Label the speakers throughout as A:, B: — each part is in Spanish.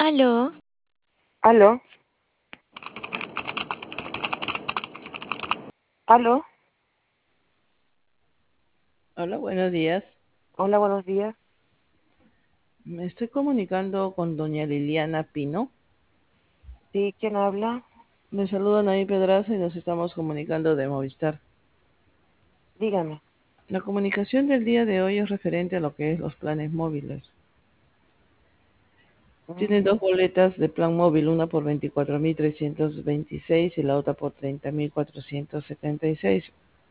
A: Aló,
B: Aló, aló,
C: Hola, buenos días.
B: hola, buenos días.
C: Me estoy comunicando con doña Liliana Pino.
B: Sí, ¿quién habla?
C: Me saluda Naí Pedraza y nos estamos comunicando de Movistar.
B: Dígame.
C: La comunicación del día de hoy es referente a lo que es los planes móviles. Tiene
B: Mm,
C: dos boletas de plan móvil, una por 24.326 y la otra por 30.476.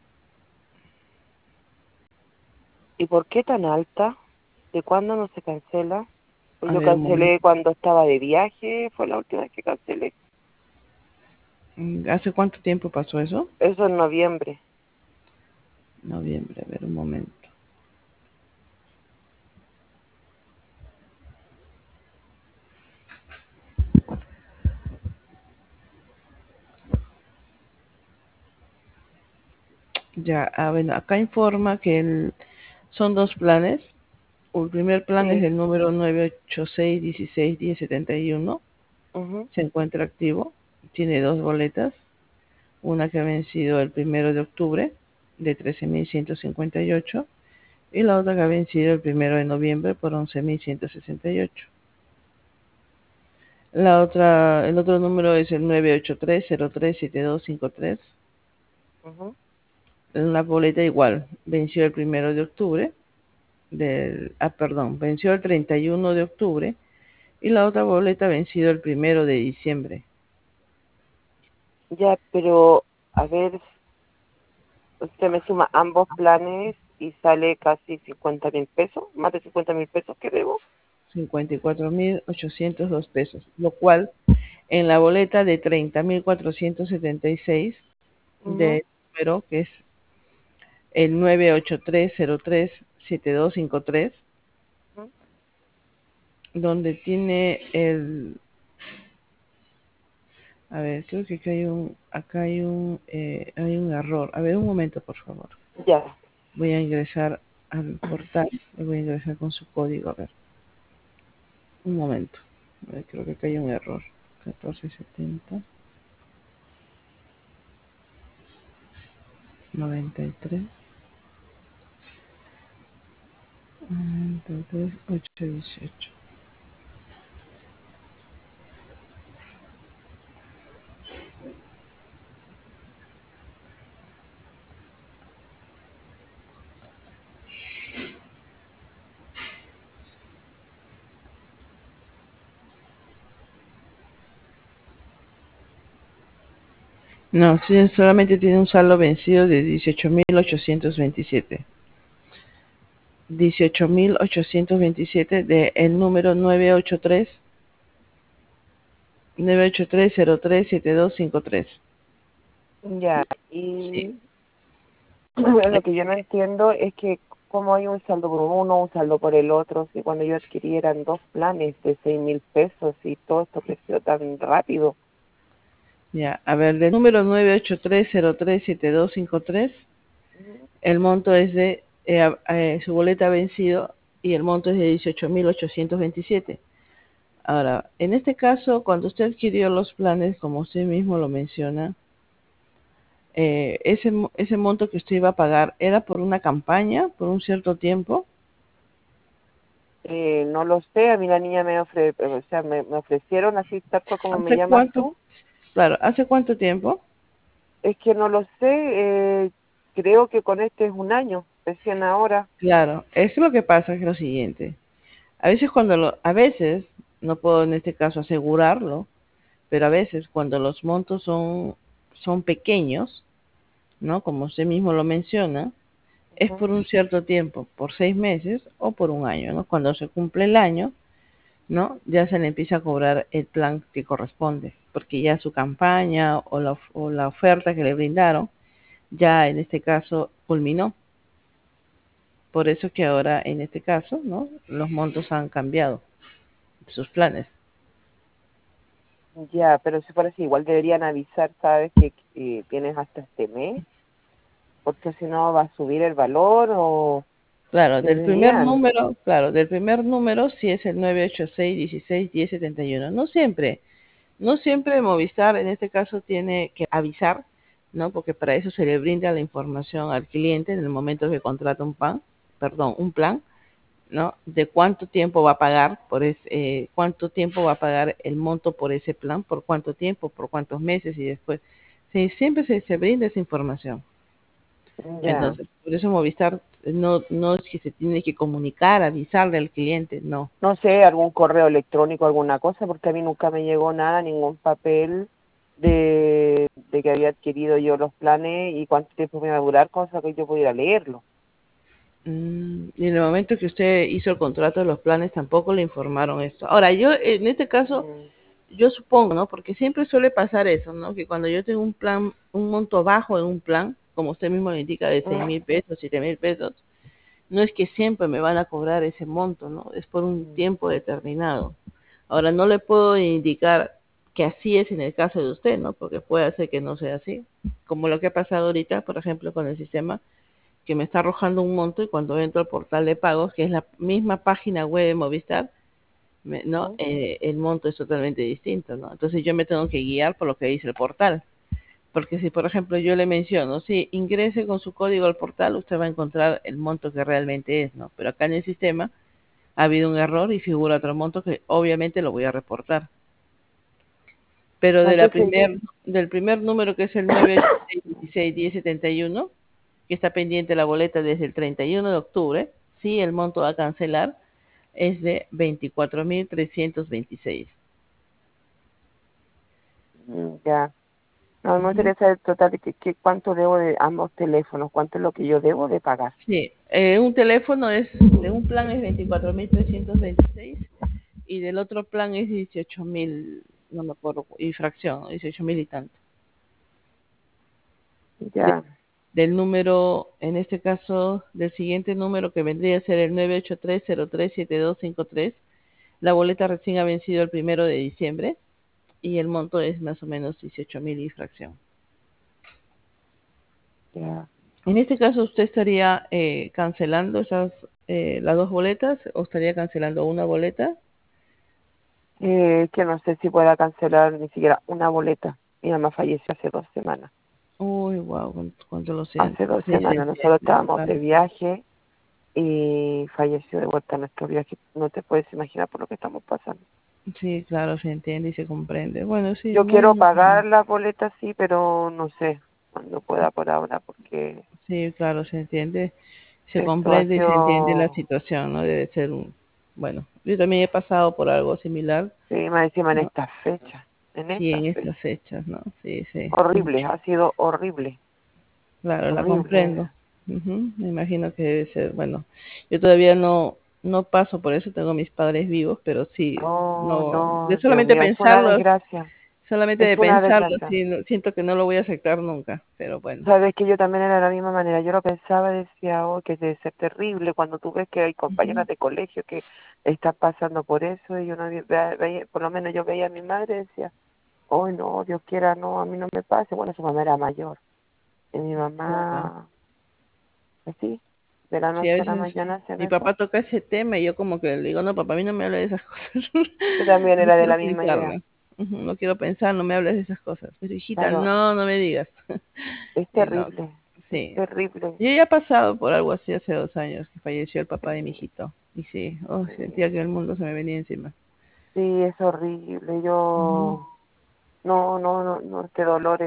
B: ¿Y por qué tan alta? ¿De cuándo no se cancela? Pues
C: A
B: yo
C: ver, un momento.
B: cancelé cuando estaba de viaje, fue la última vez que cancelé.
C: ¿Hace cuánto tiempo pasó eso?
B: Eso en noviembre.
C: Noviembre, a ver, un momento. Ya, bueno, acá informa que son dos planes. El primer plan es
B: Sí.
C: el número 986-16-1071.
B: Ujú,
C: Se encuentra activo. Tiene dos boletas. Una que ha vencido el 1 de octubre de 13.158 y la otra que ha vencido el 1 de noviembre por 11.168. El otro número es el 983-037253.
B: ujú.
C: La boleta igual, venció el 1 de octubre venció el 31 de octubre y la otra boleta ha vencido el 1 de diciembre.
B: Ya, pero a ver, usted me suma ambos planes y sale casi 50.000 pesos, más de 50.000 pesos que debo.
C: 54.802 pesos, lo cual en la boleta de 30.476
B: Ujú,
C: de número, que es el 983037253,
B: ujú.
C: donde tiene a ver, creo que acá hay un error. A ver, un momento, por favor.
B: Ya,
C: Voy a ingresar al portal y voy a ingresar con su código. A ver, un momento. A ver, creo que acá hay un error. 1470 93 93 818. No, sí, solamente tiene un saldo vencido de 18.827. 18.827 de el número 983-037253.
B: ya.
C: Sí.
B: Y lo que yo no entiendo es que cómo hay un saldo por uno, un saldo por el otro, si cuando yo adquirí eran dos planes de 6.000 pesos y todo esto creció tan rápido.
C: Ya, a ver, del número 983-037253,
B: Ujú.
C: el monto es su boleta ha vencido y el monto es de 18.827. Ahora, en este caso, cuando usted adquirió los planes, como usted mismo lo menciona, ese monto que usted iba a pagar, ¿era por una campaña, por un cierto tiempo?
B: No lo sé, a mí la niña o sea, me ofrecieron así, tal cual como me
C: ¿Hace
B: llamas
C: cuánto?
B: tú.
C: Claro, ¿hace cuánto tiempo?
B: Es que no lo sé, creo que con este es un año, recién ahora.
C: Claro, es lo que pasa es lo siguiente. A veces, no puedo en este caso asegurarlo, pero a veces cuando los montos son pequeños, ¿no? Como usted mismo lo menciona, es
B: Ujú.
C: por un cierto tiempo, por 6 meses o por un año, ¿no? Cuando se cumple el año, ¿no? Ya se le empieza a cobrar el plan que corresponde, porque ya su campaña o la oferta que le brindaron, ya en este caso culminó. Por eso que ahora, en este caso, ¿no? Los montos han cambiado, sus planes.
B: Ya, pero se parece igual deberían avisar, ¿sabes? Que tienes hasta este mes, porque si no va a subir el valor o...
C: Claro,
B: Deberían.
C: del primer número sí es el 986 16 10 71. No siempre, no siempre Movistar en este caso tiene que avisar, ¿no? Porque para eso se le brinda la información al cliente en el momento que contrata un plan, ¿no? De cuánto tiempo va a pagar cuánto tiempo va a pagar el monto por ese plan, por cuánto tiempo, por cuántos meses y después. Sí, siempre se brinda esa información.
B: Ya.
C: Entonces, por eso Movistar no es que se tiene que comunicar, avisarle al cliente, no.
B: No sé, algún correo electrónico, alguna cosa, porque a mí nunca me llegó nada, ningún papel de que había adquirido yo los planes y cuánto tiempo me iba a durar, cosa que yo pudiera leerlo.
C: Y en el momento que usted hizo el contrato de los planes tampoco le informaron esto. Ahora, yo en este caso,
B: Mm,
C: yo supongo, ¿no? Porque siempre suele pasar eso, ¿no? Que cuando yo tengo un plan, un monto bajo en un plan, como usted mismo lo indica, de seis
B: mm,
C: mil pesos, 7.000 pesos, no es que siempre me van a cobrar ese monto, ¿no? Es por un
B: mm.
C: tiempo determinado. Ahora, no le puedo indicar que así es en el caso de usted, ¿no? Porque puede ser que no sea así. Como lo que ha pasado ahorita, por ejemplo, con el sistema que me está arrojando un monto y cuando entro al portal de pagos, que es la misma página web de Movistar, ¿no?
B: ¿Mm?
C: El monto es totalmente distinto, ¿no? Entonces yo me tengo que guiar por lo que dice el portal. Porque si, por ejemplo, yo le menciono, si ingrese con su código al portal, usted va a encontrar el monto que realmente es, ¿no? Pero acá en el sistema ha habido un error y figura otro monto que obviamente lo voy a reportar. Pero
B: No, entonces,
C: del primer número que es el 986 16 10 71, que está pendiente la boleta desde el 31 de octubre, sí, el monto a cancelar es de 24.326.
B: ya. No, me
C: Ujú.
B: interesa el total de cuánto debo de ambos teléfonos, cuánto es lo que yo debo de pagar.
C: Sí, un teléfono de un plan es 24.326 y del otro plan es 18.000, no me acuerdo, y fracción, 18.000 y tanto. De-
B: Ya.
C: del número, en este caso, del siguiente número que vendría a ser el 983037253. La boleta recién ha vencido el 1 de diciembre y el monto es más o menos 18.000 y fracción.
B: Ya.
C: En este caso, ¿usted estaría cancelando las dos boletas o estaría cancelando una boleta?
B: Que no sé si pueda cancelar ni siquiera una boleta. Mi mamá falleció hace 2 semanas.
C: Uy, wow, cuánto lo
B: Hace
C: siento.
B: dos
C: Sí, se
B: semanas nosotros
C: entiende,
B: estábamos
C: claro.
B: de viaje y falleció de vuelta a nuestro viaje. No te puedes imaginar por lo que estamos pasando.
C: Sí, claro, se entiende y se comprende. Bueno, sí,
B: Yo
C: no,
B: quiero
C: no,
B: pagar la boleta, sí, pero no sé cuándo pueda por ahora, porque
C: sí, claro, se entiende, se
B: esto ha
C: comprende y se entiende la
B: sido,
C: situación, ¿no? Debe ser bueno, yo también he pasado por algo similar,
B: sí, más encima
C: ¿no?
B: en
C: Sí,
B: estas
C: en estas
B: fechas.
C: fechas, ¿no? Sí, sí,
B: Horrible, ha sido horrible,
C: claro, la
B: horrible.
C: comprendo. Me imagino que debe ser, bueno, yo todavía no paso por eso, tengo mis padres vivos, pero sí,
B: Oh,
C: no, de
B: no, Dios mío, es una desgracia,
C: solamente
B: es
C: de
B: una
C: pensarlo,
B: desgracia.
C: sí, siento que no lo voy a aceptar nunca, pero bueno.
B: Sabes que yo también era de la misma manera, yo lo pensaba, decía, oh, que debe ser terrible cuando tú ves que hay compañeras
C: Ujú,
B: de colegio que están pasando por eso y yo no por lo menos yo veía a mi madre y decía, oh no, Dios quiera, no, a mí no me pase. Bueno, su mamá era mayor y mi
C: claro.
B: mamá, así, de la
C: Sí, a
B: noche a la
C: veces
B: mañana hacen
C: mi
B: eso.
C: papá toca ese tema y yo como que le digo, no, papá, a mí no me hable de esas cosas.
B: Yo también
C: No
B: era de
C: quiero
B: la misma idea.
C: pensarlo. No quiero pensar, no me hables de esas cosas. Pero hijita,
B: Claro,
C: no, no me digas.
B: es
C: Y no,
B: terrible, es
C: sí.
B: terrible.
C: Yo ya he pasado por algo así hace 2 años, que falleció el papá de mi
B: Sí,
C: hijito. Y sí, oh, sentía
B: sí,
C: que el mundo se me venía encima.
B: sí, es horrible.
C: Ujú.
B: Yo, no, no, no, no, este dolor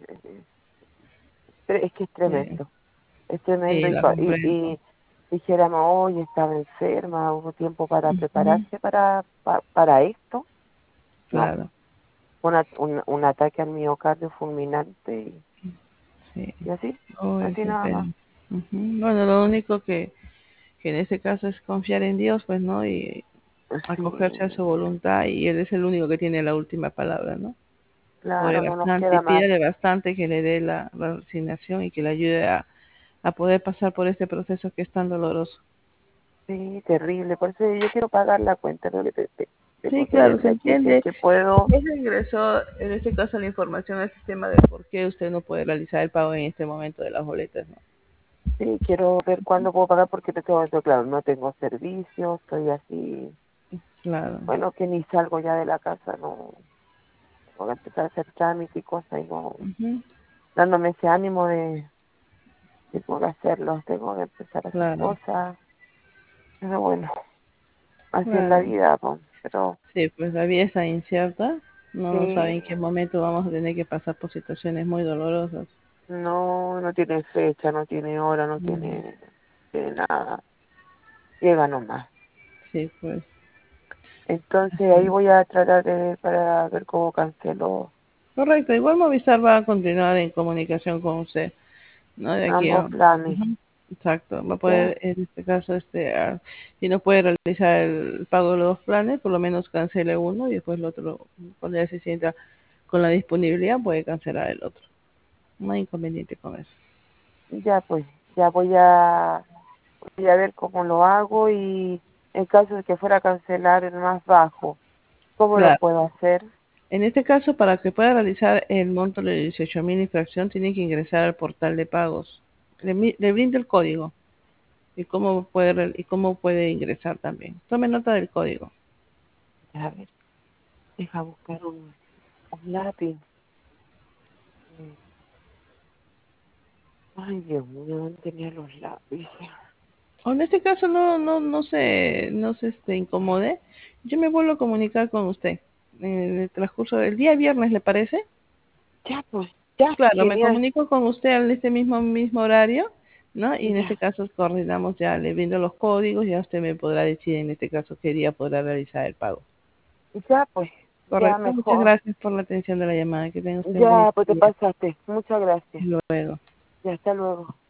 B: es que
C: Sí,
B: es tremendo
C: sí, la comprendo.
B: y dijéramos, hoy estaba enferma, hubo tiempo para
C: Ujú,
B: prepararse para esto, no,
C: claro,
B: un ataque al miocardio fulminante
C: sí.
B: y así,
C: Uy,
B: así
C: qué
B: nada más.
C: pena. Ujú. Bueno, lo único que en este caso es confiar en Dios, pues, ¿no? Y
B: Sí,
C: acogerse a su voluntad y Él es el único que tiene la última palabra, ¿no? Ore
B: claro, no nos
C: bastante y
B: queda más.
C: pídale bastante que le dé la resignación y que le ayude a poder pasar por este proceso que es tan doloroso.
B: Sí, terrible, por eso yo quiero pagar la cuenta, lo que te
C: Sí,
B: puse
C: claro, se
B: desde aquí, si es
C: entiende.
B: que puedo,
C: Eso ingresó, en este caso, la información al sistema de por qué usted no puede realizar el pago en este momento de las boletas, ¿no?
B: Sí, quiero ver cuándo puedo pagar porque te tengo eso, claro, no tengo servicio, estoy así,
C: Claro.
B: bueno, que ni salgo ya de la casa, no, tengo que empezar a hacer trámites y cosas y no,
C: Ujú.
B: dándome ese ánimo de que tengo que hacerlo, tengo que empezar a hacer
C: Claro,
B: cosas, pero bueno, así es la
C: claro.
B: vida, pues, pero
C: Sí, pues la vida está incierta. No sabe
B: sí,
C: en qué momento vamos a tener que pasar por situaciones muy dolorosas.
B: no, no tiene fecha, no tiene hora,
C: Mm.
B: no tiene nada, llega nomás.
C: Sí, pues.
B: Entonces
C: Así
B: ahí
C: es.
B: voy a tratar de ver para ver cómo cancelo
C: Correcto. Igual Movistar va a continuar en comunicación con usted, ¿no? De aquí
B: ambos
C: a...
B: planes,
C: Ujú. Exacto. Va a
B: ¿ya?
C: poder, en este caso, si no puede realizar el pago de los dos planes, por lo menos cancele uno y después el otro, cuando ya se sienta con la disponibilidad, puede cancelar el otro. No hay inconveniente con eso.
B: Ya pues, ya voy a ver cómo lo hago y en caso de que fuera a cancelar el más bajo, ¿cómo lo
C: Claro.
B: puedo hacer?
C: En este caso, para que pueda realizar el monto de 18.000 infracción, tiene que ingresar al portal de pagos. Le brinda el código y cómo puede ingresar también. Tome nota del código.
B: A ver, deja buscar un lápiz. Ay, Dios mío, ¿dónde tenía los lápices?
C: O en este caso no se incomode. Yo me vuelvo a comunicar con usted en el transcurso del día viernes, ¿le parece?
B: Ya pues, ya,
C: Claro, me
B: genial,
C: comunico con usted en este mismo horario, ¿no? Y en este
B: ya,
C: caso coordinamos ya, le brindo los códigos, ya usted me podrá decir en este caso qué día podrá realizar el pago.
B: ya pues, ya
C: Correcto, muchas
B: mejor,
C: gracias por la atención de la llamada. Que tenga usted un bonito
B: ya pues te
C: día.
B: pasaste, muchas gracias,
C: Hasta luego.
B: ya hasta luego.